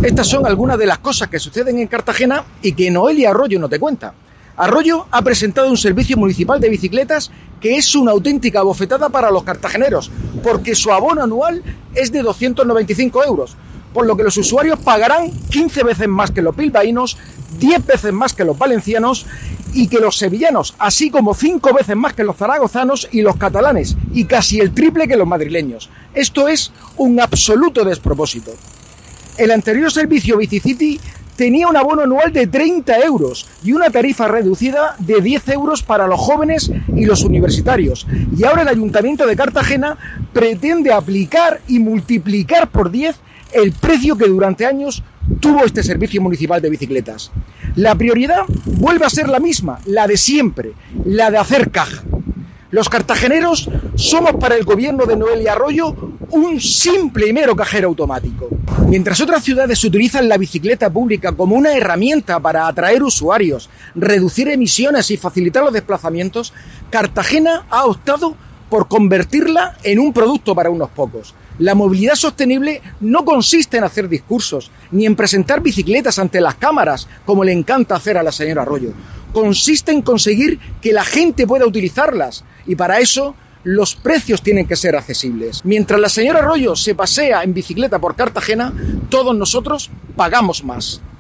Estas son algunas de las cosas que suceden en Cartagena y que Noelia Arroyo no te cuenta. Arroyo ha presentado un servicio municipal de bicicletas que es una auténtica bofetada para los cartageneros, porque su abono anual es de 295 euros, por lo que los usuarios pagarán 15 veces más que los bilbaínos, 10 veces más que los valencianos y que los sevillanos, así como 5 veces más que los zaragozanos y los catalanes, y casi el triple que los madrileños. Esto es un absoluto despropósito. El anterior servicio Bicicity tenía un abono anual de 30 euros y una tarifa reducida de 10 euros para los jóvenes y los universitarios. Y ahora el Ayuntamiento de Cartagena pretende aplicar y multiplicar por 10 el precio que durante años tuvo este servicio municipal de bicicletas. La prioridad vuelve a ser la misma, la de siempre, la de hacer caja. Los cartageneros somos para el gobierno de Noelia Arroyo un simple y mero cajero automático. Mientras otras ciudades utilizan la bicicleta pública como una herramienta para atraer usuarios, reducir emisiones y facilitar los desplazamientos, Cartagena ha optado por convertirla en un producto para unos pocos. La movilidad sostenible no consiste en hacer discursos, ni en presentar bicicletas ante las cámaras, como le encanta hacer a la señora Arroyo. Consiste en conseguir que la gente pueda utilizarlas, y para eso los precios tienen que ser accesibles. Mientras la señora Arroyo se pasea en bicicleta por Cartagena, todos nosotros pagamos más.